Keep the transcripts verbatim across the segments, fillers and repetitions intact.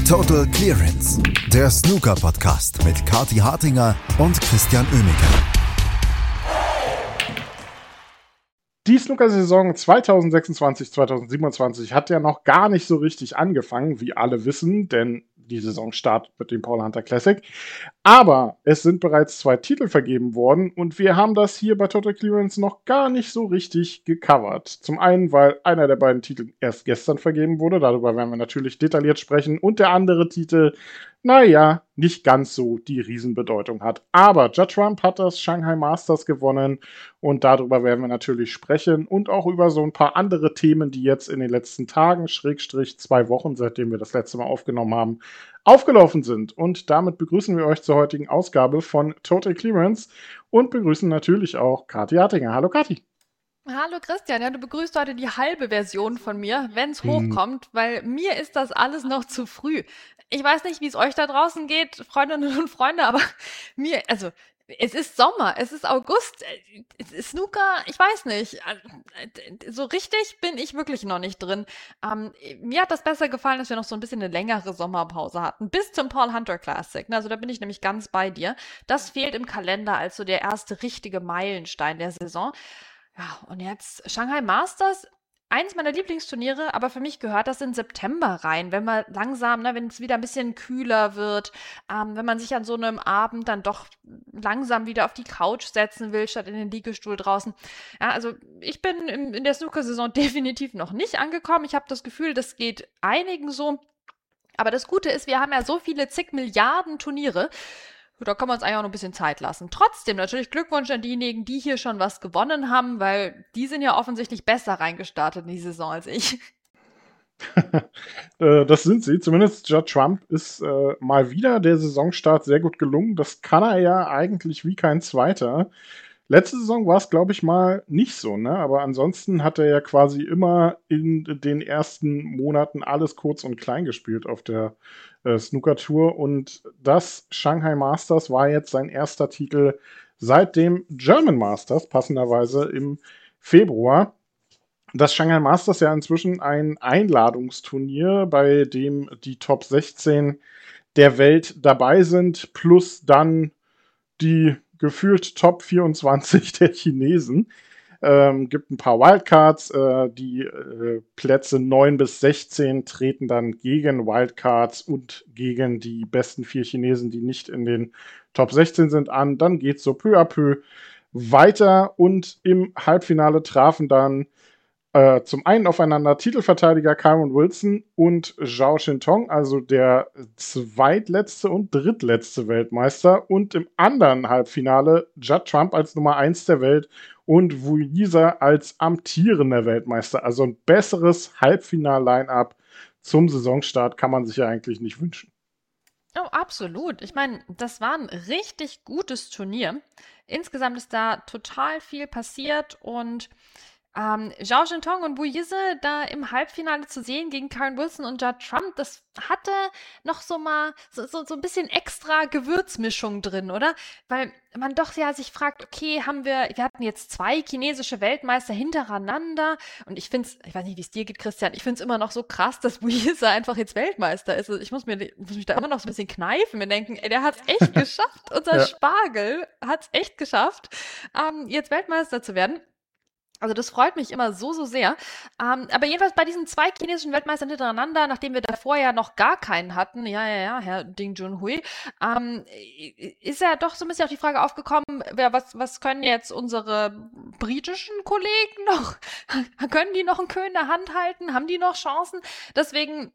Total Clearance, der Snooker-Podcast mit Kathi Hartinger und Christian Oemeke. Die Snooker-Saison zwanzig sechsundzwanzig zwanzig siebenundzwanzig hat ja noch gar nicht so richtig angefangen, wie alle wissen, denn die Saison startet mit dem Paul Hunter Classic. Aber es sind bereits zwei Titel vergeben worden und wir haben das hier bei Total Clearance noch gar nicht so richtig gecovert. Zum einen, weil einer der beiden Titel erst gestern vergeben wurde, darüber werden wir natürlich detailliert sprechen, und der andere Titel, naja, nicht ganz so die Riesenbedeutung hat. Aber Judd Trump hat das Shanghai Masters gewonnen und darüber werden wir natürlich sprechen und auch über so ein paar andere Themen, die jetzt in den letzten Tagen, Schrägstrich zwei Wochen, seitdem wir das letzte Mal aufgenommen haben, aufgelaufen sind. Und damit begrüßen wir euch zur heutigen Ausgabe von Total Clearance und begrüßen natürlich auch Kathi Hartinger. Hallo Kathi. Hallo Christian, ja, du begrüßt heute die halbe Version von mir, wenn es Hm. hochkommt, weil mir ist das alles noch zu früh. Ich weiß nicht, wie es euch da draußen geht, Freundinnen und Freunde, aber mir, also es ist Sommer, es ist August, es ist Snooker, ich weiß nicht, so richtig bin ich wirklich noch nicht drin. Ähm, mir hat das besser gefallen, dass wir noch so ein bisschen eine längere Sommerpause hatten, bis zum Paul Hunter Classic. Also da bin ich nämlich ganz bei dir. Das fehlt im Kalender als so der erste richtige Meilenstein der Saison. Ja, und jetzt Shanghai Masters, eins meiner Lieblingsturniere, aber für mich gehört das in September rein, wenn man langsam, ne, wenn es wieder ein bisschen kühler wird, ähm, wenn man sich an so einem Abend dann doch langsam wieder auf die Couch setzen will, statt in den Liegestuhl draußen. Ja, also ich bin in, in der Snooker-Saison definitiv noch nicht angekommen. Ich habe das Gefühl, das geht einigen so. Aber das Gute ist, wir haben ja so viele zig Milliarden Turniere. Da kann man uns eigentlich auch noch ein bisschen Zeit lassen. Trotzdem natürlich Glückwunsch an diejenigen, die hier schon was gewonnen haben, weil die sind ja offensichtlich besser reingestartet in die Saison als ich. Äh, das sind sie. Zumindest Judd Trump ist äh, mal wieder der Saisonstart sehr gut gelungen. Das kann er ja eigentlich wie kein zweiter. Letzte Saison war es, glaube ich, mal nicht so, ne? Aber ansonsten hat er ja quasi immer in den ersten Monaten alles kurz und klein gespielt auf der äh, Snooker-Tour. Und das Shanghai Masters war jetzt sein erster Titel seit dem German Masters, passenderweise im Februar. Das Shanghai Masters ja inzwischen ein Einladungsturnier, bei dem die Top sechzehn der Welt dabei sind, plus dann die gefühlt Top vierundzwanzig der Chinesen. Ähm, gibt ein paar Wildcards. Äh, die äh, Plätze neun bis sechzehn treten dann gegen Wildcards und gegen die besten vier Chinesen, die nicht in den Top sechzehn sind, an. Dann geht es so peu à peu weiter und im Halbfinale trafen dann äh, zum einen aufeinander Titelverteidiger Kyron Wilson und Zhao Shintong, also der zweitletzte und drittletzte Weltmeister, und im anderen Halbfinale Judd Trump als Nummer eins der Welt und Wu Yisa als amtierender Weltmeister. Also ein besseres Halbfinal-Line-Up zum Saisonstart kann man sich ja eigentlich nicht wünschen. Oh, absolut. Ich meine, das war ein richtig gutes Turnier. Insgesamt ist da total viel passiert und Ähm, Zhao Shintong und Wu Yisa da im Halbfinale zu sehen gegen Kyron Wilson und Judd Trump, das hatte noch so mal so, so, so ein bisschen extra Gewürzmischung drin, oder? Weil man doch ja sich fragt, okay, haben wir, wir hatten jetzt zwei chinesische Weltmeister hintereinander und ich finde es, ich weiß nicht, wie es dir geht, Christian, ich finde es immer noch so krass, dass Wu Yisa einfach jetzt Weltmeister ist. Also ich muss, mir, muss mich da immer noch so ein bisschen kneifen, mir denken, ey, der hat es echt geschafft, unser Ja. Spargel hat es echt geschafft, ähm, jetzt Weltmeister zu werden. Also das freut mich immer so, so sehr. Ähm, aber jedenfalls bei diesen zwei chinesischen Weltmeistern hintereinander, nachdem wir davor ja noch gar keinen hatten, ja, ja, ja, Herr Ding Junhui, ähm, ist ja doch so ein bisschen auch die Frage aufgekommen, wer, was, was können jetzt unsere britischen Kollegen noch? Können die noch einen Kö in der Hand halten? Haben die noch Chancen? Deswegen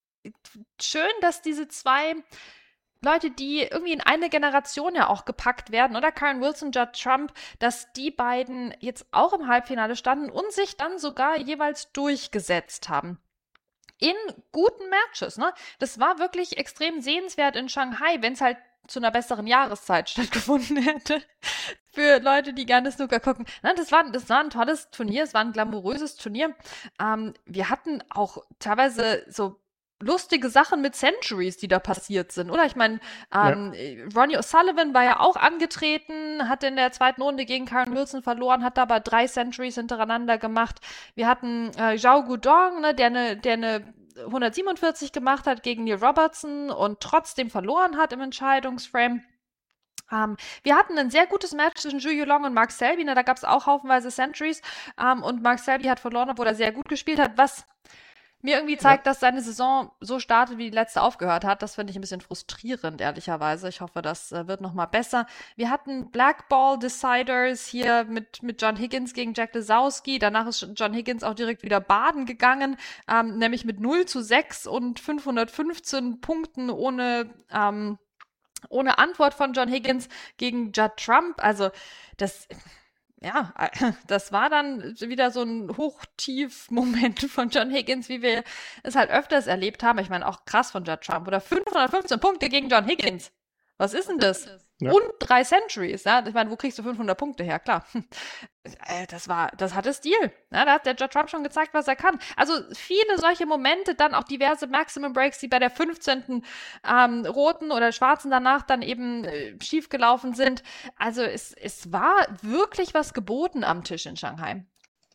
schön, dass diese zwei Leute, die irgendwie in eine Generation ja auch gepackt werden, oder Kyron Wilson, Judd Trump, dass die beiden jetzt auch im Halbfinale standen und sich dann sogar jeweils durchgesetzt haben. In guten Matches, ne? Das war wirklich extrem sehenswert in Shanghai, wenn es halt zu einer besseren Jahreszeit stattgefunden hätte. Für Leute, die gerne Snooker gucken. Ne, das war, das war ein tolles Turnier, es war ein glamouröses Turnier. Ähm, wir hatten auch teilweise so lustige Sachen mit Centuries, die da passiert sind, oder? Ich meine, ähm, ja. Ronnie O'Sullivan war ja auch angetreten, hat in der zweiten Runde gegen Kyron Wilson verloren, hat aber drei Centuries hintereinander gemacht. Wir hatten äh, Zhao Guodong, ne, der eine der eine hundertsiebenundvierzig gemacht hat gegen Neil Robertson und trotzdem verloren hat im Entscheidungsframe. Um, wir hatten ein sehr gutes Match zwischen Zhu Yulong und Mark Selby, ne, da gab es auch haufenweise Centuries um, und Mark Selby hat verloren, obwohl er sehr gut gespielt hat, was mir irgendwie zeigt, ja. dass seine Saison so startet, wie die letzte aufgehört hat. Das finde ich ein bisschen frustrierend, ehrlicherweise. Ich hoffe, das äh, wird nochmal besser. Wir hatten Blackball Deciders hier mit, mit John Higgins gegen Jack Lisowski. Danach ist John Higgins auch direkt wieder baden gegangen, ähm, nämlich mit null zu sechs und fünfhundertfünfzehn Punkten ohne... Ähm, ohne Antwort von John Higgins gegen Judd Trump. Also das, ja, das war dann wieder so ein Hoch-Tief-Moment von John Higgins, wie wir es halt öfters erlebt haben. Ich meine, auch krass von Judd Trump. Oder fünfhundertfünfzehn Punkte gegen John Higgins. Was ist denn das? Ja. Und drei Centuries, ja. Ich meine, wo kriegst du fünfhundert Punkte her? Klar. Das war, das hatte Stil. Ja, da hat der Judd Trump schon gezeigt, was er kann. Also viele solche Momente, dann auch diverse Maximum Breaks, die bei der fünfzehnten Ähm, roten oder schwarzen danach dann eben äh, schief gelaufen sind. Also es, es war wirklich was geboten am Tisch in Shanghai.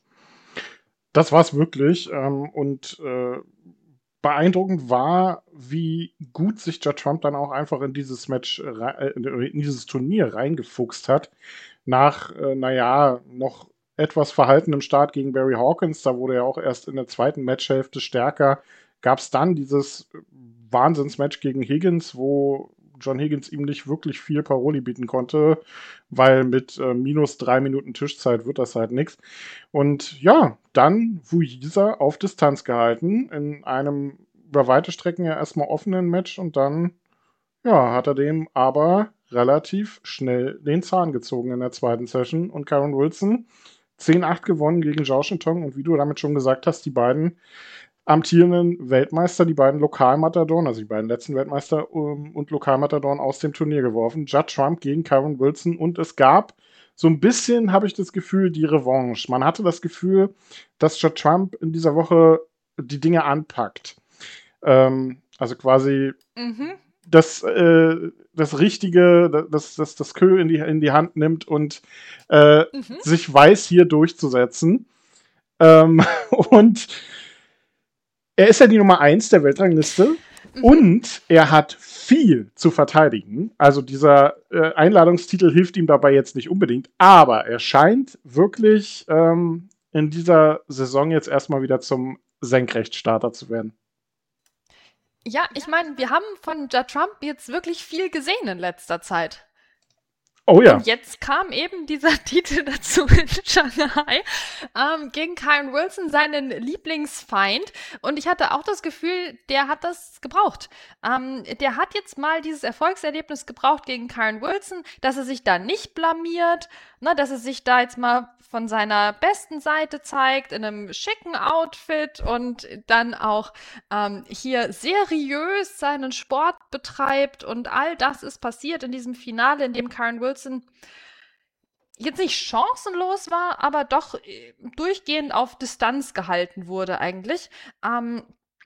Das war es wirklich. Ähm, und äh, beeindruckend war, wie gut sich Judd Trump dann auch einfach in dieses Match, äh, in dieses Turnier reingefuchst hat. Nach, äh, naja, noch etwas verhaltenem Start gegen Barry Hawkins, da wurde er auch erst in der zweiten Matchhälfte stärker, gab es dann dieses Wahnsinnsmatch gegen Higgins, wo John Higgins ihm nicht wirklich viel Paroli bieten konnte, weil mit äh, minus drei Minuten Tischzeit wird das halt nichts. Und ja, dann Wuisa auf Distanz gehalten, in einem über weite Strecken ja erstmal offenen Match und dann, ja, hat er dem aber relativ schnell den Zahn gezogen in der zweiten Session und Kyron Wilson zehn acht gewonnen gegen Zhao Shintong und wie du damit schon gesagt hast, die beiden amtierenden Weltmeister, die beiden Lokalmatadoren, also die beiden letzten Weltmeister um, und Lokalmatadoren aus dem Turnier geworfen. Judd Trump gegen Kyron Wilson und es gab so ein bisschen, habe ich das Gefühl, die Revanche. Man hatte das Gefühl, dass Judd Trump in dieser Woche die Dinge anpackt. Ähm, also quasi mhm. das, äh, das Richtige, das, das, das Kö in die, in die Hand nimmt und äh, mhm. sich weiß, hier durchzusetzen. Ähm, und er ist ja die Nummer eins der Weltrangliste mhm. und er hat viel zu verteidigen. Also dieser äh, Einladungstitel hilft ihm dabei jetzt nicht unbedingt, aber er scheint wirklich ähm, in dieser Saison jetzt erstmal wieder zum Senkrechtstarter zu werden. Ja, ich meine, wir haben von Judd Trump jetzt wirklich viel gesehen in letzter Zeit. Oh ja. Und jetzt kam eben dieser Titel dazu in Shanghai ähm, gegen Kyron Wilson, seinen Lieblingsfeind. Und ich hatte auch das Gefühl, der hat das gebraucht. Ähm, der hat jetzt mal dieses Erfolgserlebnis gebraucht gegen Kyron Wilson, dass er sich da nicht blamiert, ne, dass er sich da jetzt mal von seiner besten Seite zeigt, in einem schicken Outfit und dann auch ähm, hier seriös seinen Sport betreibt und all das ist passiert in diesem Finale, in dem Kyron Wilson jetzt nicht chancenlos war, aber doch äh, durchgehend auf Distanz gehalten wurde eigentlich. Ähm,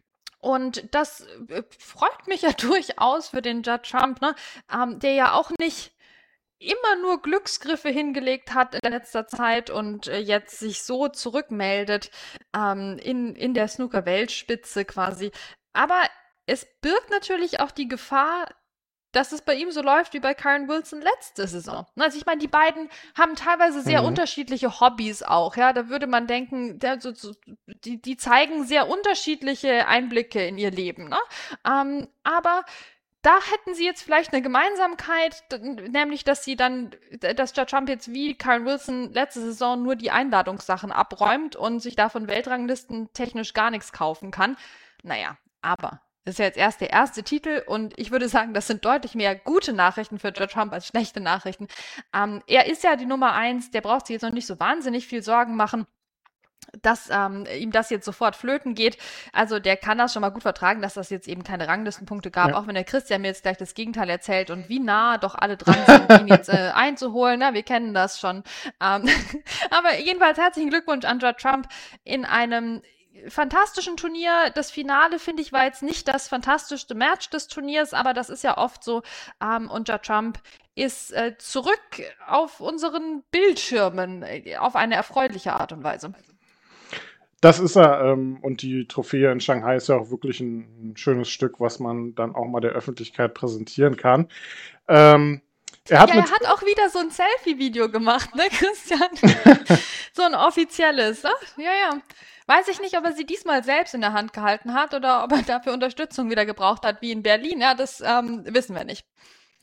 und das äh, freut mich ja durchaus für den Judd Trump, ne? ähm, der ja auch nicht immer nur Glücksgriffe hingelegt hat in letzter Zeit und äh, jetzt sich so zurückmeldet ähm, in, in der Snooker-Weltspitze quasi. Aber es birgt natürlich auch die Gefahr, dass es bei ihm so läuft wie bei Kyron Wilson letzte Saison. Also ich meine, die beiden haben teilweise sehr mhm. unterschiedliche Hobbys auch. Ja, da würde man denken, der, so, so, die, die zeigen sehr unterschiedliche Einblicke in ihr Leben. Ne? Ähm, aber da hätten sie jetzt vielleicht eine Gemeinsamkeit, nämlich, dass sie dann, dass Judd Trump jetzt wie Kyron Wilson letzte Saison nur die Einladungssachen abräumt und sich davon Weltranglisten technisch gar nichts kaufen kann. Naja, aber das ist ja jetzt erst der erste Titel und ich würde sagen, das sind deutlich mehr gute Nachrichten für Judd Trump als schlechte Nachrichten. Ähm, er ist ja die Nummer eins, der braucht sich jetzt noch nicht so wahnsinnig viel Sorgen machen, dass ähm, ihm das jetzt sofort flöten geht. Also der kann das schon mal gut vertragen, dass das jetzt eben keine Ranglistenpunkte gab, ja. Auch wenn der Christian mir jetzt gleich das Gegenteil erzählt und wie nah doch alle dran sind, ihn jetzt äh, einzuholen. Na, wir kennen das schon. Ähm, aber jedenfalls herzlichen Glückwunsch an Judd Trump in einem fantastischen Turnier. Das Finale, finde ich, war jetzt nicht das fantastischste Match des Turniers, aber das ist ja oft so. Ähm, und Judd Trump ist äh, zurück auf unseren Bildschirmen äh, auf eine erfreuliche Art und Weise. Das ist er. Ähm, und die Trophäe in Shanghai ist ja auch wirklich ein, ein schönes Stück, was man dann auch mal der Öffentlichkeit präsentieren kann. Ähm, er hat ja, mit er hat auch wieder so ein Selfie-Video gemacht, ne, Christian? So ein offizielles, ne? Ja, ja. Weiß ich nicht, ob er sie diesmal selbst in der Hand gehalten hat oder ob er dafür Unterstützung wieder gebraucht hat, wie in Berlin. Ja, das ähm, wissen wir nicht.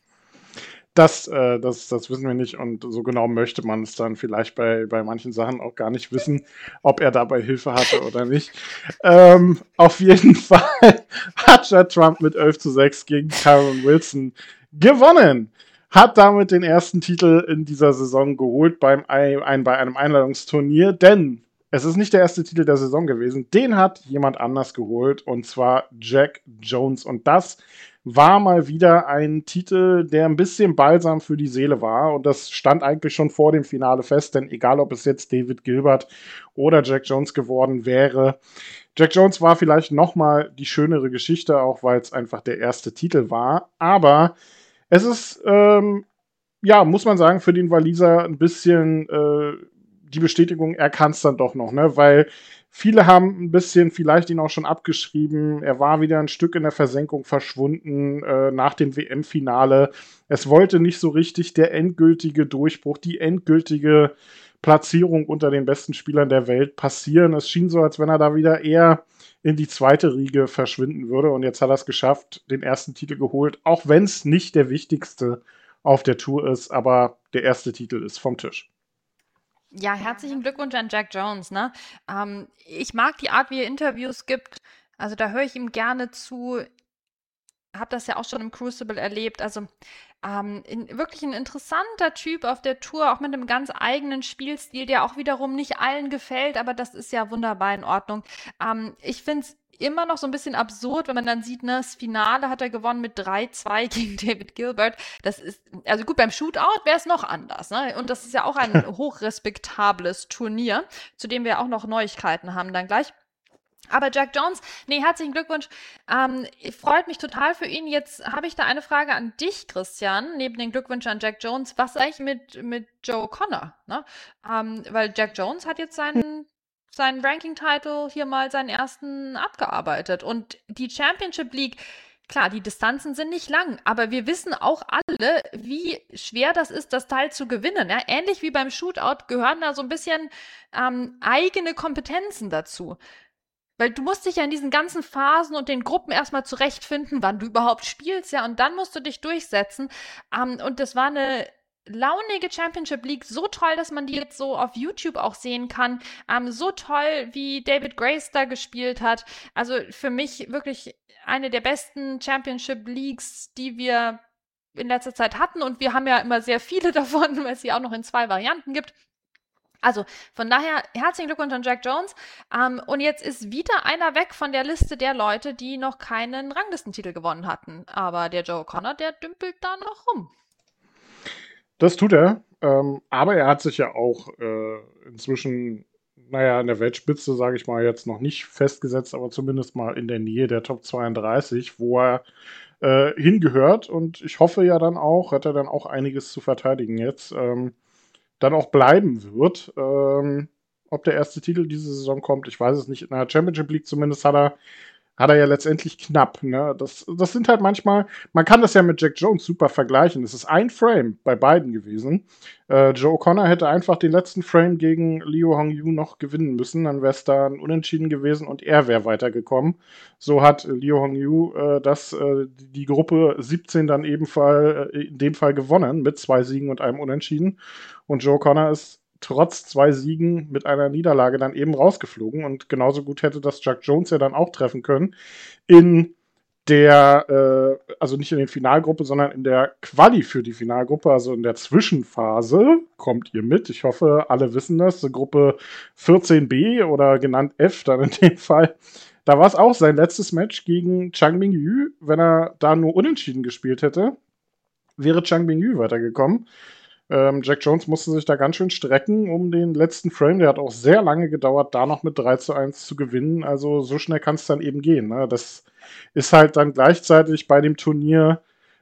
Das, äh, das, das wissen wir nicht und so genau möchte man es dann vielleicht bei, bei manchen Sachen auch gar nicht wissen, ob er dabei Hilfe hatte oder nicht. Ähm, auf jeden Fall hat Judd Trump mit elf zu sechs gegen Kyron Wilson gewonnen. Hat damit den ersten Titel in dieser Saison geholt beim ein, bei einem Einladungsturnier, denn es ist nicht der erste Titel der Saison gewesen. Den hat jemand anders geholt und zwar Jack Jones und das war mal wieder ein Titel, der ein bisschen balsam für die Seele war. Und das stand eigentlich schon vor dem Finale fest, denn egal, ob es jetzt David Gilbert oder Jack Jones geworden wäre, Jack Jones war vielleicht nochmal die schönere Geschichte, auch weil es einfach der erste Titel war. Aber es ist, ähm, ja, muss man sagen, für den Waliser ein bisschen äh, die Bestätigung, er kann es dann doch noch, ne? Weil viele haben ein bisschen vielleicht ihn auch schon abgeschrieben. Er war wieder ein Stück in der Versenkung verschwunden äh, nach dem W M-Finale. Es wollte nicht so richtig der endgültige Durchbruch, die endgültige Platzierung unter den besten Spielern der Welt passieren. Es schien so, als wenn er da wieder eher in die zweite Riege verschwinden würde. Und jetzt hat er es geschafft, den ersten Titel geholt, auch wenn es nicht der wichtigste auf der Tour ist, aber der erste Titel ist vom Tisch. Ja, herzlichen Glückwunsch an Jack Jones, ne? Ähm, ich mag die Art, wie er Interviews gibt. Also da höre ich ihm gerne zu. Hab das ja auch schon im Crucible erlebt. Also ähm, in, wirklich ein interessanter Typ auf der Tour, auch mit einem ganz eigenen Spielstil, der auch wiederum nicht allen gefällt, aber das ist ja wunderbar in Ordnung. Ähm, ich finde es immer noch so ein bisschen absurd, wenn man dann sieht, ne, das Finale hat er gewonnen mit drei zwei gegen David Gilbert. Das ist, also gut, beim Shootout wäre es noch anders, ne? Und das ist ja auch ein hochrespektables Turnier, zu dem wir auch noch Neuigkeiten haben dann gleich. Aber Jack Jones, nee, herzlichen Glückwunsch. Ähm, freut mich total für ihn. Jetzt habe ich da eine Frage an dich, Christian, neben den Glückwünschen an Jack Jones. Was sage ich mit, mit Joe Connor? Ne? Ähm, weil Jack Jones hat jetzt seinen, seinen Ranking-Title hier mal seinen ersten abgearbeitet. Und die Championship League, klar, die Distanzen sind nicht lang, aber wir wissen auch alle, wie schwer das ist, das Teil zu gewinnen. Ja? Ähnlich wie beim Shootout gehören da so ein bisschen ähm, eigene Kompetenzen dazu. Weil du musst dich ja in diesen ganzen Phasen und den Gruppen erstmal zurechtfinden, wann du überhaupt spielst, ja, und dann musst du dich durchsetzen. Ähm, und das war eine launige Championship League, so toll, dass man die jetzt so auf YouTube auch sehen kann. Ähm, so toll, wie David Grace da gespielt hat. Also für mich wirklich eine der besten Championship Leagues, die wir in letzter Zeit hatten. Und wir haben ja immer sehr viele davon, weil es sie auch noch in zwei Varianten gibt. Also, von daher, herzlichen Glückwunsch an Jack Jones. Ähm, und jetzt ist wieder einer weg von der Liste der Leute, die noch keinen Ranglistentitel gewonnen hatten. Aber der Joe Connor, der dümpelt da noch rum. Das tut er. Ähm, aber er hat sich ja auch äh, inzwischen, naja, in der Weltspitze, sage ich mal, jetzt noch nicht festgesetzt, aber zumindest mal in der Nähe der Top zweiunddreißig, wo er äh, hingehört. Und ich hoffe ja dann auch, hat er dann auch einiges zu verteidigen jetzt. Ähm, dann auch bleiben wird. Ähm, ob der erste Titel diese Saison kommt, ich weiß es nicht. In der Championship League zumindest hat er, hat er ja letztendlich knapp. Ne? Das, das sind halt manchmal, man kann das ja mit Jack Jones super vergleichen. Es ist ein Frame bei beiden gewesen. Äh, Joe O'Connor hätte einfach den letzten Frame gegen Liu Hongyu noch gewinnen müssen. Dann wäre es da ein Unentschieden gewesen und er wäre weitergekommen. So hat Liu Hongyu äh, das, äh, die Gruppe siebzehn dann ebenfalls äh, in dem Fall gewonnen mit zwei Siegen und einem Unentschieden. Und Joe Connor ist trotz zwei Siegen mit einer Niederlage dann eben rausgeflogen. Und genauso gut hätte das Jack Jones ja dann auch treffen können. In der, äh, also nicht in der Finalgruppe, sondern in der Quali für die Finalgruppe, also in der Zwischenphase. Kommt ihr mit? Ich hoffe, alle wissen das. Gruppe vierzehn b oder genannt F dann in dem Fall. Da war es auch sein letztes Match gegen Chang Mingyu. Wenn er da nur unentschieden gespielt hätte, wäre Chang Mingyu weitergekommen. Ähm, Jack Jones musste sich da ganz schön strecken, um den letzten Frame, der hat auch sehr lange gedauert, da noch mit drei zu eins zu gewinnen. Also so schnell kann es dann eben gehen. Ne? Das ist halt dann gleichzeitig bei dem Turnier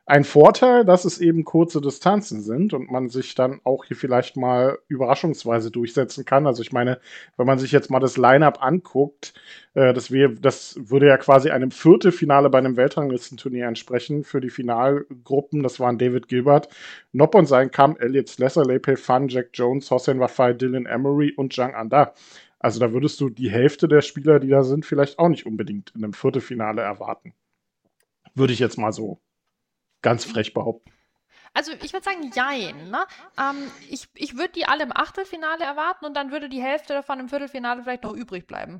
ein Vorteil, dass es eben kurze Distanzen sind und man sich dann auch hier vielleicht mal überraschungsweise durchsetzen kann. Also ich meine, wenn man sich jetzt mal das Line-Up anguckt, äh, das, wär, das würde ja quasi einem Viertelfinale bei einem Weltranglistenturnier entsprechen für die Finalgruppen. Das waren David Gilbert, Noppon Kam, Elliot Slesser, Leipei Fan, Jack Jones, Hossein Wafai, Dylan Emery und Zhang Anda. Also da würdest du die Hälfte der Spieler, die da sind, vielleicht auch nicht unbedingt in einem Viertelfinale erwarten. Würde ich jetzt mal so ganz frech behaupten. Also ich würde sagen, jein. Ne? Ähm, ich ich würde die alle im Achtelfinale erwarten und dann würde die Hälfte davon im Viertelfinale vielleicht noch übrig bleiben.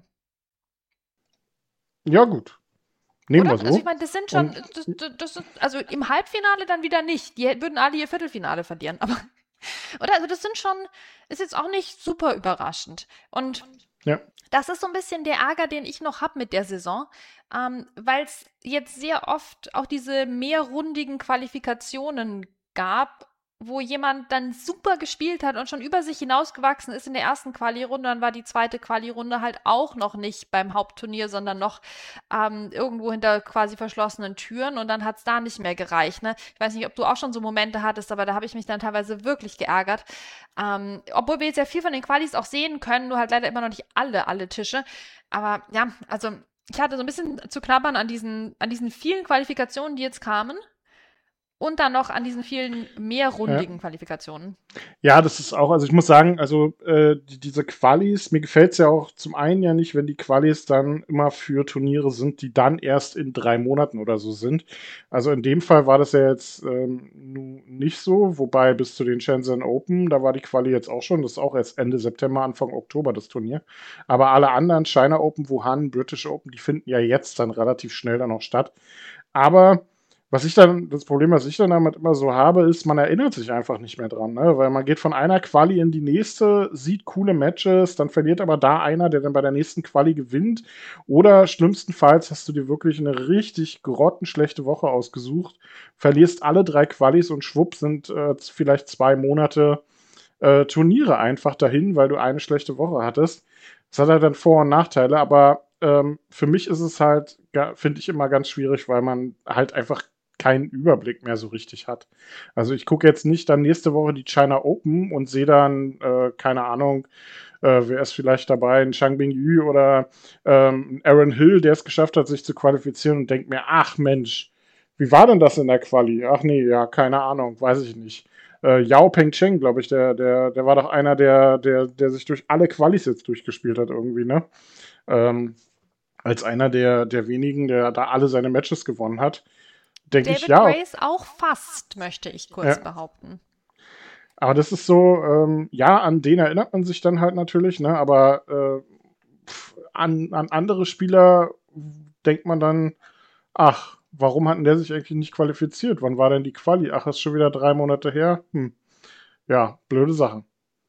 Ja, gut. Nehmen Oder? wir so. Also ich meine, das sind schon, Und das, das, das ist, also im Halbfinale dann wieder nicht. Die würden alle ihr Viertelfinale verlieren. Aber, oder? Also das sind schon, ist jetzt auch nicht super überraschend. Und ja. das ist so ein bisschen der Ärger, den ich noch habe mit der Saison, ähm, weil es jetzt sehr oft auch diese mehrrundigen Qualifikationen gab, wo jemand dann super gespielt hat und schon über sich hinausgewachsen ist in der ersten Quali-Runde. Dann war die zweite Quali-Runde halt auch noch nicht beim Hauptturnier, sondern noch ähm, irgendwo hinter quasi verschlossenen Türen und dann hat es da nicht mehr gereicht. Ne? Ich weiß nicht, ob du auch schon so Momente hattest, aber da habe ich mich dann teilweise wirklich geärgert. Ähm, obwohl wir jetzt ja viel von den Qualis auch sehen können, nur halt leider immer noch nicht alle, alle Tische. Aber ja, also ich hatte so ein bisschen zu knabbern an diesen, an diesen vielen Qualifikationen, die jetzt kamen. Und dann noch an diesen vielen mehrrundigen Ja. Qualifikationen. Ja, das ist auch, also ich muss sagen, also äh, die, diese Qualis, mir gefällt es ja auch zum einen ja nicht, wenn die Qualis dann immer für Turniere sind, die dann erst in drei Monaten oder so sind. Also in dem Fall war das ja jetzt ähm, nu nicht so, wobei bis zu den Shenzhen Open, da war die Quali jetzt auch schon, das ist auch erst Ende September, Anfang Oktober das Turnier. Aber alle anderen, China Open, Wuhan, British Open, die finden ja jetzt dann relativ schnell dann auch statt. Aber was ich dann, das Problem, was ich dann damit immer so habe, ist, man erinnert sich einfach nicht mehr dran, ne? Weil man geht von einer Quali in die nächste, sieht coole Matches, dann verliert aber da einer, der dann bei der nächsten Quali gewinnt. Oder schlimmstenfalls hast du dir wirklich eine richtig grottenschlechte Woche ausgesucht, verlierst alle drei Qualis und schwupp sind äh, vielleicht zwei Monate äh, Turniere einfach dahin, weil du eine schlechte Woche hattest. Das hat halt dann Vor- und Nachteile, aber ähm, für mich ist es halt, finde ich, immer ganz schwierig, weil man halt einfach keinen Überblick mehr so richtig hat. Also ich gucke jetzt nicht dann nächste Woche die China Open und sehe dann, äh, keine Ahnung, äh, wer ist vielleicht dabei, ein Zhang Bingyu oder ähm, Aaron Hill, der es geschafft hat, sich zu qualifizieren und denkt mir, ach Mensch, wie war denn das in der Quali? Ach nee, ja, keine Ahnung, weiß ich nicht. Äh, Yao Pengcheng, glaube ich, der, der, der war doch einer, der, der, der sich durch alle Qualis jetzt durchgespielt hat irgendwie, ne? Ähm, als einer der, der wenigen, der da alle seine Matches gewonnen hat. Denke ich, David ja. Grace auch fast, möchte ich kurz Ja. behaupten. Aber das ist so, ähm, ja, an den erinnert man sich dann halt natürlich, ne? Aber äh, pf, an, an andere Spieler denkt man dann, ach, warum hat denn der sich eigentlich nicht qualifiziert? Wann war denn die Quali? Ach, ist schon wieder drei Monate her. Hm. Ja, blöde Sachen.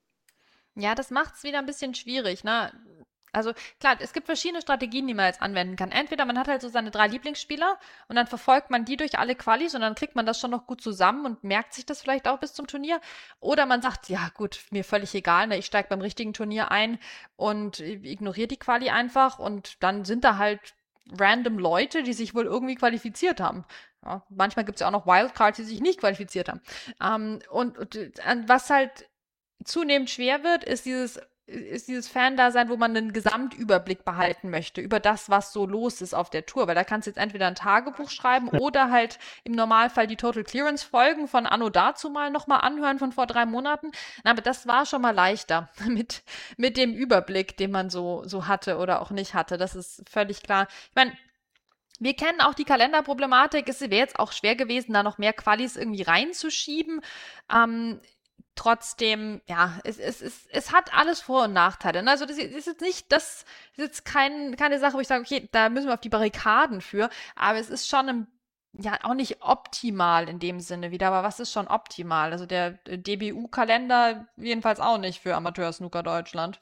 Ja, das macht es wieder ein bisschen schwierig, ne? Also klar, es gibt verschiedene Strategien, die man jetzt anwenden kann. Entweder man hat halt so seine drei Lieblingsspieler und dann verfolgt man die durch alle Qualis und dann kriegt man das schon noch gut zusammen und merkt sich das vielleicht auch bis zum Turnier. Oder man sagt, ja gut, mir völlig egal, ne? Ich steige beim richtigen Turnier ein und ignoriere die Quali einfach und dann sind da halt random Leute, die sich wohl irgendwie qualifiziert haben. Ja, manchmal gibt es ja auch noch Wildcards, die sich nicht qualifiziert haben. Ähm, und, und was halt zunehmend schwer wird, ist dieses ist dieses Fan-Dasein, wo man einen Gesamtüberblick behalten möchte über das, was so los ist auf der Tour. Weil da kannst du jetzt entweder ein Tagebuch schreiben oder halt im Normalfall die Total Clearance-Folgen von Anno dazu mal nochmal anhören von vor drei Monaten. Aber das war schon mal leichter mit, mit dem Überblick, den man so, so hatte oder auch nicht hatte. Das ist völlig klar. Ich meine, wir kennen auch die Kalenderproblematik. Es wäre jetzt auch schwer gewesen, da noch mehr Qualis irgendwie reinzuschieben. Ähm, Trotzdem, ja, es, es, es, es hat alles Vor- und Nachteile. Also das ist jetzt nicht, das ist jetzt kein, keine Sache, wo ich sage, okay, da müssen wir auf die Barrikaden für, aber es ist schon im, ja auch nicht optimal in dem Sinne wieder, aber was ist schon optimal? Also der D B U-Kalender jedenfalls auch nicht für Amateur-Snooker Deutschland.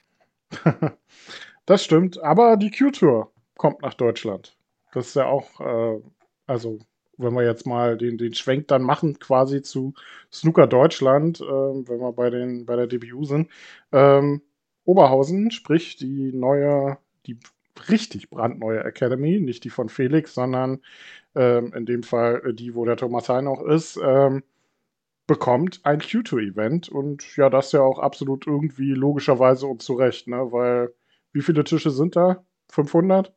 Das stimmt, aber die Q-Tour kommt nach Deutschland. Das ist ja auch, äh, also wenn wir jetzt mal den, den Schwenk dann machen, quasi zu Snooker Deutschland, äh, wenn wir bei, den, bei der D B U sind. Ähm, Oberhausen, sprich die neue, die richtig brandneue Academy, nicht die von Felix, sondern ähm, in dem Fall äh, die, wo der Thomas Hein auch ist, ähm, bekommt ein Q zwei Event und ja, das ja auch absolut irgendwie logischerweise und zu Recht, ne, weil wie viele Tische sind da? fünfhundert?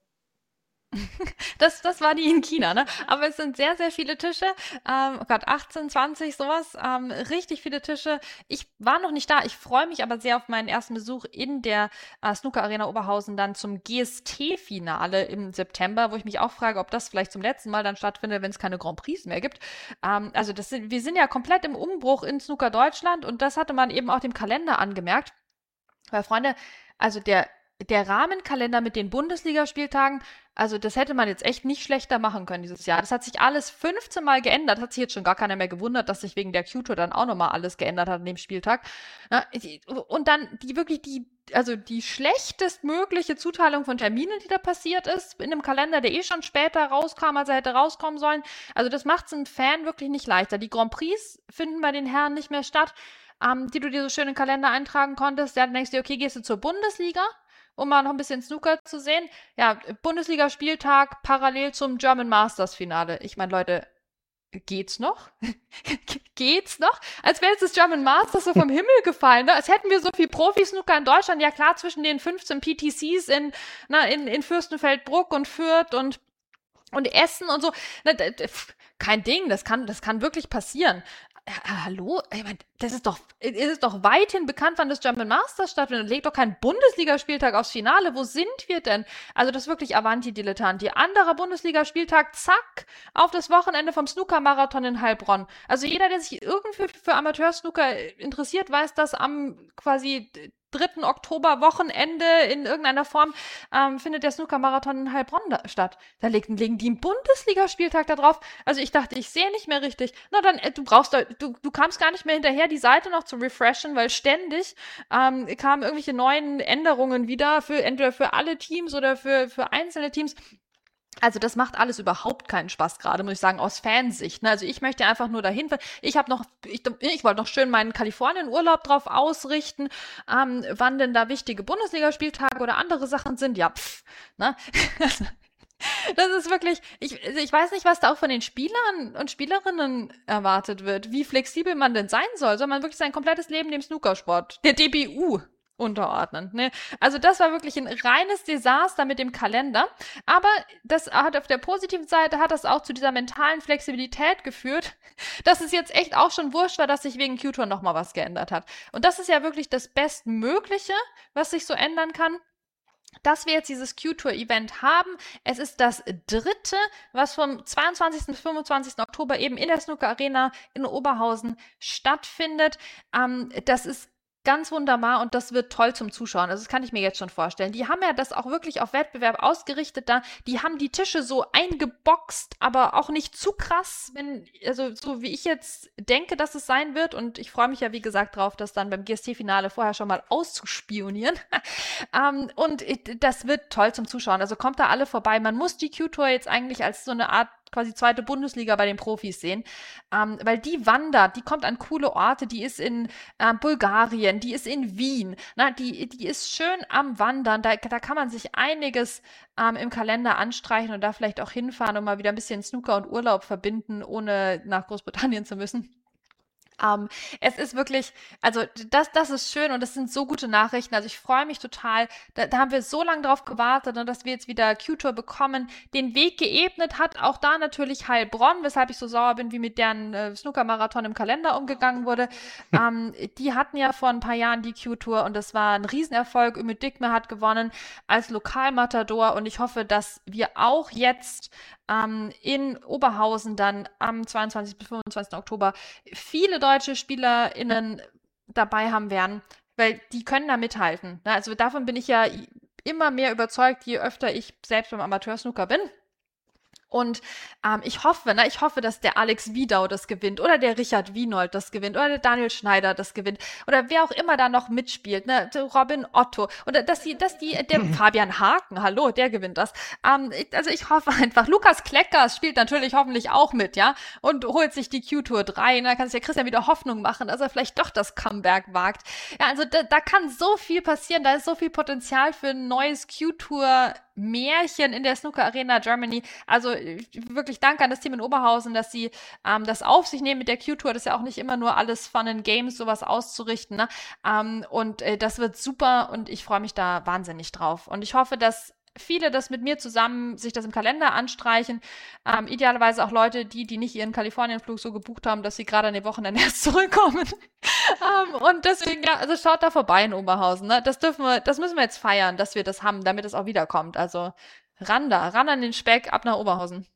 Das, das war die in China, ne? Aber es sind sehr, sehr viele Tische. Ähm, oh Gott, achtzehn, zwanzig, sowas. Ähm, richtig viele Tische. Ich war noch nicht da. Ich freue mich aber sehr auf meinen ersten Besuch in der äh, Snooker Arena Oberhausen dann zum G S T-Finale im September, wo ich mich auch frage, ob das vielleicht zum letzten Mal dann stattfindet, wenn es keine Grand Prix mehr gibt. Ähm, also das sind, wir sind ja komplett im Umbruch in Snooker Deutschland und das hatte man eben auch dem Kalender angemerkt. Weil, Freunde, also der der Rahmenkalender mit den Bundesligaspieltagen, also das hätte man jetzt echt nicht schlechter machen können dieses Jahr. Das hat sich alles fünfzehn Mal geändert. Hat sich jetzt schon gar keiner mehr gewundert, dass sich wegen der Q-Tour dann auch nochmal alles geändert hat an dem Spieltag. Und dann die wirklich die, also die schlechtestmögliche Zuteilung von Terminen, die da passiert ist, in einem Kalender, der eh schon später rauskam, als er hätte rauskommen sollen. Also das macht es einem Fan wirklich nicht leichter. Die Grand Prix finden bei den Herren nicht mehr statt, ähm, die du dir so schön in den Kalender eintragen konntest. Ja, dann denkst du dir, okay, gehst du zur Bundesliga, um mal noch ein bisschen Snooker zu sehen. Ja, Bundesligaspieltag parallel zum German Masters Finale. Ich meine, Leute, geht's noch? geht's noch? Als wäre jetzt das German Masters so vom Himmel gefallen, ne? Als hätten wir so viel Profi-Snooker in Deutschland. Ja klar, zwischen den fünfzehn P T Cs in, na, in, in Fürstenfeldbruck und Fürth und und Essen und so. Na, kein Ding, das kann, das kann wirklich passieren. Ja, hallo? Ich meine, das ist doch, es ist doch weithin bekannt, wann das German Masters stattfindet. Legt doch keinen Bundesligaspieltag aufs Finale. Wo sind wir denn? Also das ist wirklich Avanti Dilettanti. Anderer Bundesligaspieltag, zack, auf das Wochenende vom Snooker-Marathon in Heilbronn. Also jeder, der sich irgendwie für Amateur-Snooker interessiert, weiß, dass am quasi dritten Oktober Wochenende in irgendeiner Form ähm, findet der Snooker-Marathon in Heilbronn da, statt. Da legen, legen die einen Bundesligaspieltag da drauf. Also ich dachte, ich sehe nicht mehr richtig. Na dann, äh, du brauchst, da, du, du kamst gar nicht mehr hinterher, die Seite noch zu refreshen, weil ständig ähm, kamen irgendwelche neuen Änderungen wieder, für entweder für alle Teams oder für, für einzelne Teams. Also das macht alles überhaupt keinen Spaß gerade, muss ich sagen, aus Fansicht. Ne? Also ich möchte einfach nur dahin. Ich habe noch, ich, ich wollte noch schön meinen Kalifornien-Urlaub drauf ausrichten, ähm, wann denn da wichtige Bundesligaspieltage oder andere Sachen sind. Ja, pff, ne? Das ist wirklich, ich, ich weiß nicht, was da auch von den Spielern und Spielerinnen erwartet wird, wie flexibel man denn sein soll. Soll man wirklich sein komplettes Leben dem Snookersport, der D B U, unterordnen. Ne? Also das war wirklich ein reines Desaster mit dem Kalender. Aber das hat auf der positiven Seite hat das auch zu dieser mentalen Flexibilität geführt, dass es jetzt echt auch schon wurscht war, dass sich wegen Q-Tour nochmal was geändert hat. Und das ist ja wirklich das Bestmögliche, was sich so ändern kann, dass wir jetzt dieses Q-Tour-Event haben. Es ist das dritte, was vom zweiundzwanzigsten bis fünfundzwanzigsten Oktober eben in der Snooker Arena in Oberhausen stattfindet. Ähm, das ist ganz wunderbar und das wird toll zum Zuschauen. Also das kann ich mir jetzt schon vorstellen. Die haben ja das auch wirklich auf Wettbewerb ausgerichtet da. Die haben die Tische so eingeboxt, aber auch nicht zu krass, wenn, also so wie ich jetzt denke, dass es sein wird. Und ich freue mich ja, wie gesagt, drauf, das dann beim G S T-Finale vorher schon mal auszuspionieren. ähm, und das wird toll zum Zuschauen. Also kommt da alle vorbei. Man muss die Q-Tour jetzt eigentlich als so eine Art quasi zweite Bundesliga bei den Profis sehen, ähm, weil die wandert, die kommt an coole Orte, die ist in äh, Bulgarien, die ist in Wien, na, die, die ist schön am Wandern, da, da kann man sich einiges ähm, im Kalender anstreichen und da vielleicht auch hinfahren und mal wieder ein bisschen Snooker und Urlaub verbinden, ohne nach Großbritannien zu müssen. Um, es ist wirklich, also das, das ist schön und das sind so gute Nachrichten. Also ich freue mich total. Da, da haben wir so lange drauf gewartet, ne, dass wir jetzt wieder Q-Tour bekommen. Den Weg geebnet hat auch da natürlich Heilbronn, weshalb ich so sauer bin, wie mit deren äh, Snooker-Marathon im Kalender umgegangen wurde. um, die hatten ja vor ein paar Jahren die Q-Tour und das war ein Riesenerfolg. Ümit Dikme hat gewonnen als Lokalmatador und ich hoffe, dass wir auch jetzt ähm, in Oberhausen dann am zweiundzwanzigsten bis fünfundzwanzigsten Oktober viele deutsche SpielerInnen dabei haben werden, weil die können da mithalten. Ne? Also davon bin ich ja immer mehr überzeugt, je öfter ich selbst beim Amateur-Snooker bin. Und ähm, ich hoffe, ne, ich hoffe, dass der Alex Wiedau das gewinnt oder der Richard Wienold das gewinnt oder der Daniel Schneider das gewinnt oder wer auch immer da noch mitspielt, ne, Robin Otto oder dass die, dass die, der Fabian Haken, hallo, der gewinnt das. Ähm, ich, also ich hoffe einfach, Lukas Kleckers spielt natürlich hoffentlich auch mit, ja, und holt sich die Q-Tour drei. Da kann sich ja Christian wieder Hoffnung machen, dass er vielleicht doch das Comeback wagt. Ja, also da, da kann so viel passieren, da ist so viel Potenzial für ein neues Q-Tour Märchen in der Snooker Arena Germany. Also wirklich danke an das Team in Oberhausen, dass sie ähm, das auf sich nehmen mit der Q-Tour. Das ist ja auch nicht immer nur alles Fun and Games, sowas auszurichten. Ne? Ähm, und äh, das wird super und ich freue mich da wahnsinnig drauf. Und ich hoffe, dass viele das mit mir zusammen sich das im Kalender anstreichen. Ähm, idealerweise auch Leute, die, die nicht ihren Kalifornienflug so gebucht haben, dass sie gerade an den Wochenende erst zurückkommen. ähm, und deswegen, ja, also schaut da vorbei in Oberhausen. Ne? Das dürfen wir, das müssen wir jetzt feiern, dass wir das haben, damit es auch wiederkommt. Also ran da, ran an den Speck, ab nach Oberhausen.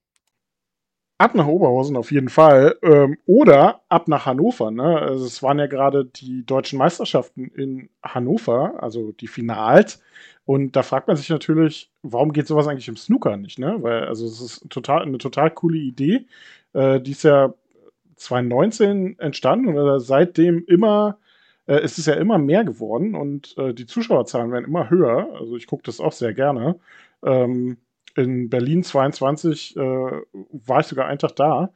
Ab nach Oberhausen auf jeden Fall. Ähm, oder ab nach Hannover. Ne? Also es waren ja gerade die deutschen Meisterschaften in Hannover, also die Finals. Und da fragt man sich natürlich, warum geht sowas eigentlich im Snooker nicht? Ne? Weil, also es ist total, eine total coole Idee. Äh, die ist ja zwanzig neunzehn entstanden oder seitdem immer, äh, ist es ja immer mehr geworden und äh, die Zuschauerzahlen werden immer höher. Also ich gucke das auch sehr gerne. Ähm, in Berlin zweiundzwanzig äh, war ich sogar einen Tag da.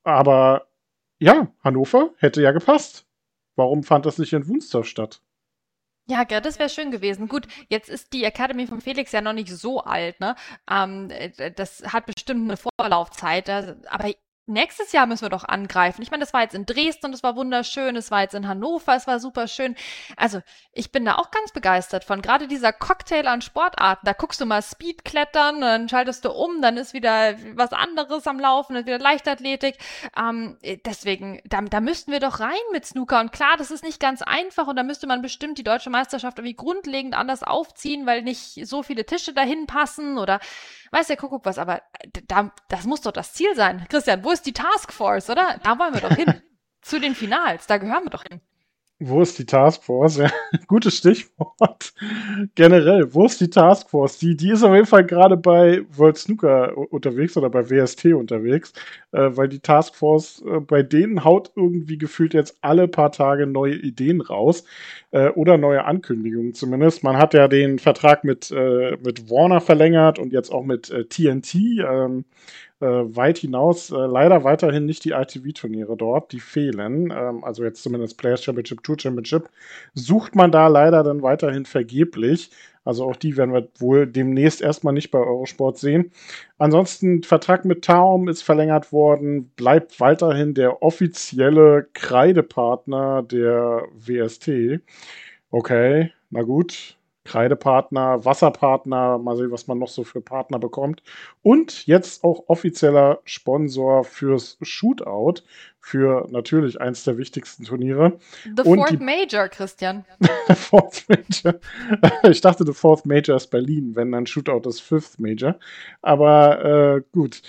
Aber ja, Hannover hätte ja gepasst. Warum fand das nicht in Wunstorf statt? Ja, gell, das wäre schön gewesen. Gut, jetzt ist die Academy von Felix ja noch nicht so alt, ne? Ähm, äh, das hat bestimmt eine Vorlaufzeit, äh, aber nächstes Jahr müssen wir doch angreifen. Ich meine, das war jetzt in Dresden und es war wunderschön, es war jetzt in Hannover, es war super schön. Also, ich bin da auch ganz begeistert von. Gerade dieser Cocktail an Sportarten. Da guckst du mal Speedklettern, dann schaltest du um, dann ist wieder was anderes am Laufen, dann ist wieder Leichtathletik. Ähm, deswegen, da, da müssten wir doch rein mit Snooker. Und klar, das ist nicht ganz einfach und da müsste man bestimmt die deutsche Meisterschaft irgendwie grundlegend anders aufziehen, weil nicht so viele Tische dahin passen oder weiß der Kuckuck was, aber da, das muss doch das Ziel sein. Christian, wo ist die Taskforce, oder? Da wollen wir doch hin. Zu den Finals, da gehören wir doch hin. Wo ist die Taskforce? Ja, gutes Stichwort. Generell, wo ist die Taskforce? Die, die ist auf jeden Fall gerade bei World Snooker unterwegs oder bei W S T unterwegs, äh, weil die Taskforce äh, bei denen haut irgendwie gefühlt jetzt alle paar Tage neue Ideen raus äh, oder neue Ankündigungen zumindest. Man hat ja den Vertrag mit, äh, mit Warner verlängert und jetzt auch mit äh, T N T. Ähm, äh, weit hinaus. Äh, leider weiterhin nicht die I T V-Turniere dort, die fehlen. Ähm, also jetzt zumindest Players Championship, Tour Championship. Sucht man da leider dann weiterhin vergeblich. Also auch die werden wir wohl demnächst erstmal nicht bei Eurosport sehen. Ansonsten Vertrag mit Taum ist verlängert worden, bleibt weiterhin der offizielle Kreidepartner der W S T. Okay, na gut. Kreidepartner, Wasserpartner, mal sehen, was man noch so für Partner bekommt. Und jetzt auch offizieller Sponsor fürs Shootout, für natürlich eins der wichtigsten Turniere. The Und Fourth die- Major, Christian. The Fourth Major. Ich dachte, The Fourth Major ist Berlin, wenn dann Shootout das Fifth Major. Aber äh, gut.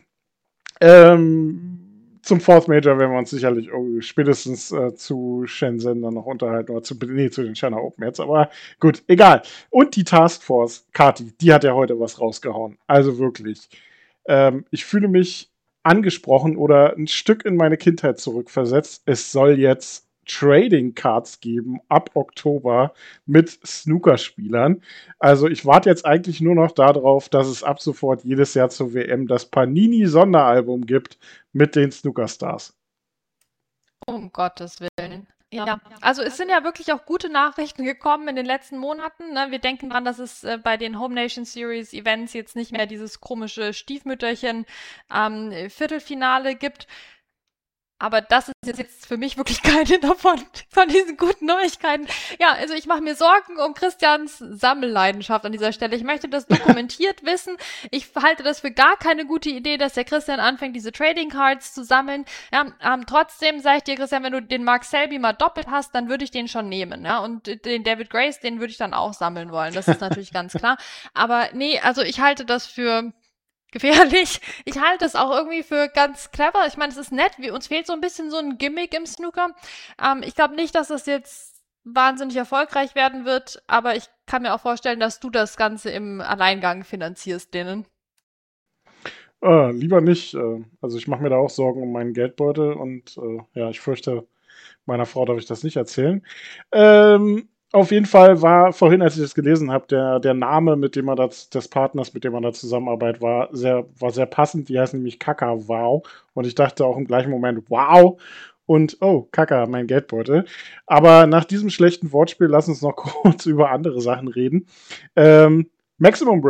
Ähm, zum Fourth Major werden wir uns sicherlich oh, spätestens äh, zu Shenzhen dann noch unterhalten. Oder zu, nee, zu den China Open jetzt. Aber gut, egal. Und die Taskforce, Kati, die hat ja heute was rausgehauen. Also wirklich. Ähm, ich fühle mich angesprochen oder ein Stück in meine Kindheit zurückversetzt. Es soll jetzt Trading Cards geben ab Oktober mit Snookerspielern. Also ich warte jetzt eigentlich nur noch darauf, dass es ab sofort jedes Jahr zur W M das Panini-Sonderalbum gibt mit den Snookerstars. Um Gottes Willen. Ja, also es sind ja wirklich auch gute Nachrichten gekommen in den letzten Monaten. Ne? Wir denken dran, dass es äh, bei den Home Nation Series Events jetzt nicht mehr dieses komische Stiefmütterchen ähm, Viertelfinale gibt. Aber das ist jetzt für mich wirklich keine davon, von diesen guten Neuigkeiten. Ja, also ich mache mir Sorgen um Christians Sammelleidenschaft an dieser Stelle. Ich möchte das dokumentiert wissen. Ich halte das für gar keine gute Idee, dass der Christian anfängt, diese Trading Cards zu sammeln. Ja, ähm, trotzdem sage ich dir, Christian, wenn du den Mark Selby mal doppelt hast, dann würde ich den schon nehmen. Ja, und den David Grace, den würde ich dann auch sammeln wollen. Das ist natürlich ganz klar. Aber nee, also ich halte das für gefährlich. Ich halte es auch irgendwie für ganz clever. Ich meine, es ist nett. Wir, uns fehlt so ein bisschen so ein Gimmick im Snooker. Ähm, ich glaube nicht, dass das jetzt wahnsinnig erfolgreich werden wird, aber ich kann mir auch vorstellen, dass du das Ganze im Alleingang finanzierst, denen. Äh, lieber nicht. Äh, also ich mache mir da auch Sorgen um meinen Geldbeutel und äh, ja, ich fürchte, meiner Frau darf ich das nicht erzählen. Ähm, Auf jeden Fall war vorhin, als ich das gelesen habe, der, der Name, mit dem man das, des Partners, mit dem man da zusammenarbeitet, war sehr, war sehr passend. Die heißen nämlich Kaka Wow. Und ich dachte auch im gleichen Moment, wow. Und, oh, Kaka, mein Geldbeutel. Aber nach diesem schlechten Wortspiel, lass uns noch kurz über andere Sachen reden. Ähm, Maximum Breaks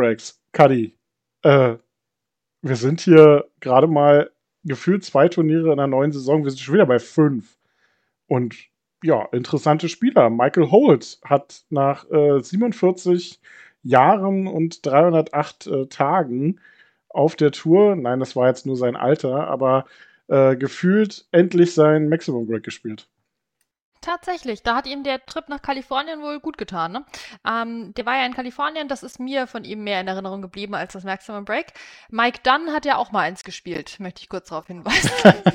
Kadi, äh, wir sind hier gerade mal gefühlt zwei Turniere in der neuen Saison. Wir sind schon wieder bei fünf. Und ja, interessante Spieler. Michael Holt hat nach äh, siebenundvierzig Jahren und dreihundertacht äh, Tagen auf der Tour, nein, das war jetzt nur sein Alter, aber äh, gefühlt endlich sein Maximum Break gespielt. Tatsächlich, da hat ihm der Trip nach Kalifornien wohl gut getan. Ne? Ähm, der war ja in Kalifornien, das ist mir von ihm mehr in Erinnerung geblieben als das Maximum Break. Mike Dunn hat ja auch mal eins gespielt, möchte ich kurz darauf hinweisen.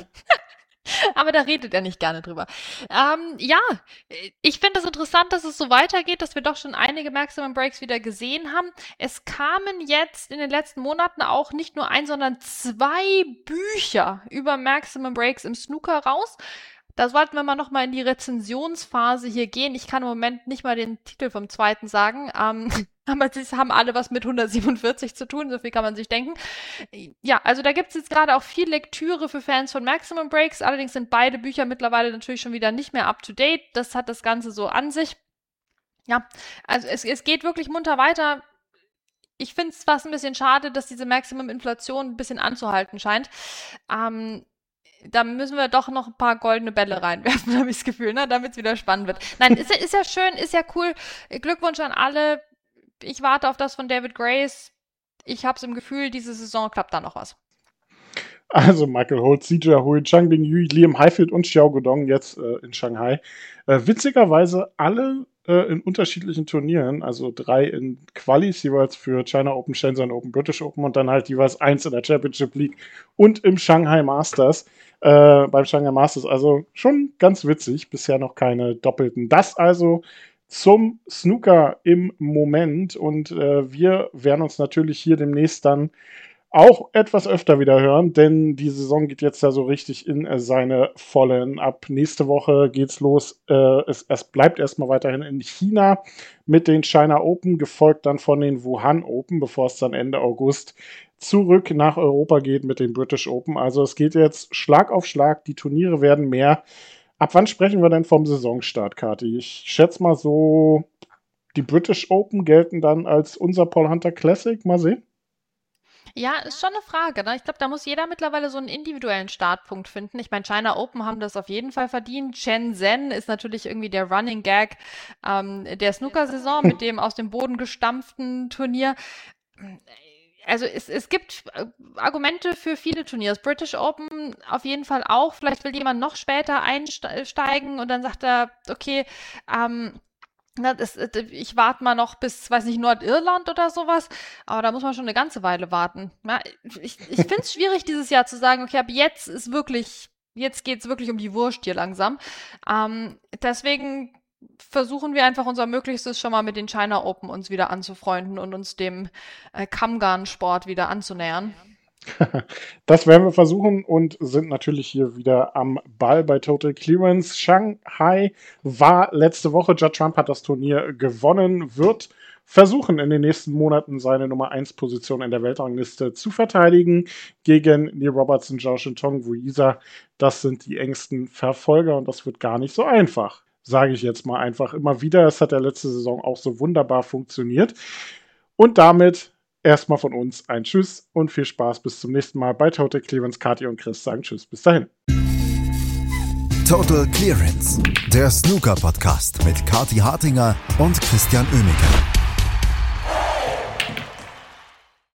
Aber da redet er nicht gerne drüber. Ähm, ja, ich finde es interessant, dass es so weitergeht, dass wir doch schon einige Maximum Breaks wieder gesehen haben. Es kamen jetzt in den letzten Monaten auch nicht nur ein, sondern zwei Bücher über Maximum Breaks im Snooker raus. Da sollten wir mal nochmal in die Rezensionsphase hier gehen. Ich kann im Moment nicht mal den Titel vom zweiten sagen, ähm, aber sie haben alle was mit hundertsiebenundvierzig zu tun, so viel kann man sich denken. Ja, also da gibt es jetzt gerade auch viel Lektüre für Fans von Maximum Breaks, allerdings sind beide Bücher mittlerweile natürlich schon wieder nicht mehr up-to-date. Das hat das Ganze so an sich. Ja, also es, es geht wirklich munter weiter. Ich finde es fast ein bisschen schade, dass diese Maximum-Inflation ein bisschen anzuhalten scheint. Ähm, Da müssen wir doch noch ein paar goldene Bälle reinwerfen, habe ich das Gefühl, ne? Damit es wieder spannend wird. Nein, ist, ist ja schön, ist ja cool. Glückwunsch an alle. Ich warte auf das von David Grace. Ich habe es im Gefühl, diese Saison klappt da noch was. Also Michael Holt, C J Hui, Zhang Bingyu, Liam Highfield und Xiao Guodong jetzt äh, in Shanghai. Äh, witzigerweise alle äh, in unterschiedlichen Turnieren, also drei in Qualis jeweils für China Open, Shenzhen Open, British Open und dann halt jeweils eins in der Championship League und im Shanghai Masters. Äh, beim Shanghai Masters, also schon ganz witzig, bisher noch keine Doppelten. Das also zum Snooker im Moment und äh, wir werden uns natürlich hier demnächst dann auch etwas öfter wieder hören, denn die Saison geht jetzt ja so richtig in äh, seine Vollen. Ab nächste Woche geht's los. Äh, es, es bleibt erstmal weiterhin in China mit den China Open, gefolgt dann von den Wuhan Open, bevor es dann Ende August zurück nach Europa geht mit den British Open. Also es geht jetzt Schlag auf Schlag, die Turniere werden mehr. Ab wann sprechen wir denn vom Saisonstart, Kathi? Ich schätze mal so, die British Open gelten dann als unser Paul Hunter Classic. Mal sehen. Ja, ist schon eine Frage. Ne? Ich glaube, da muss jeder mittlerweile so einen individuellen Startpunkt finden. Ich meine, China Open haben das auf jeden Fall verdient. Shenzhen ist natürlich irgendwie der Running Gag ähm, der Snooker-Saison mit dem aus dem Boden gestampften Turnier. Also es, es gibt Argumente für viele Turniere. British Open auf jeden Fall auch. Vielleicht will jemand noch später einsteigen und dann sagt er, okay, ähm, Na, das, ich warte mal noch bis, weiß nicht, Nordirland oder sowas, aber da muss man schon eine ganze Weile warten. Ja, ich ich finde es schwierig, dieses Jahr zu sagen, okay, ab jetzt ist wirklich, jetzt geht es wirklich um die Wurst hier langsam. Ähm, deswegen versuchen wir einfach unser Möglichstes schon mal mit den China Open uns wieder anzufreunden und uns dem äh, Kamgan-Sport wieder anzunähern. Das werden wir versuchen und sind natürlich hier wieder am Ball bei Total Clearance. Shanghai war letzte Woche. Judd Trump hat das Turnier gewonnen, wird versuchen, in den nächsten Monaten seine Nummer eins Position in der Weltrangliste zu verteidigen gegen Neil Robertson, Zhao Shintong, Wu Yisa. Das sind die engsten Verfolger und das wird gar nicht so einfach, sage ich jetzt mal einfach immer wieder. Es hat ja letzte Saison auch so wunderbar funktioniert. Und damit erstmal von uns ein Tschüss und viel Spaß bis zum nächsten Mal bei Total Clearance. Kathi und Chris sagen Tschüss. Bis dahin. Total Clearance, der Snooker-Podcast mit Kathi Hartinger und Christian Oemeke.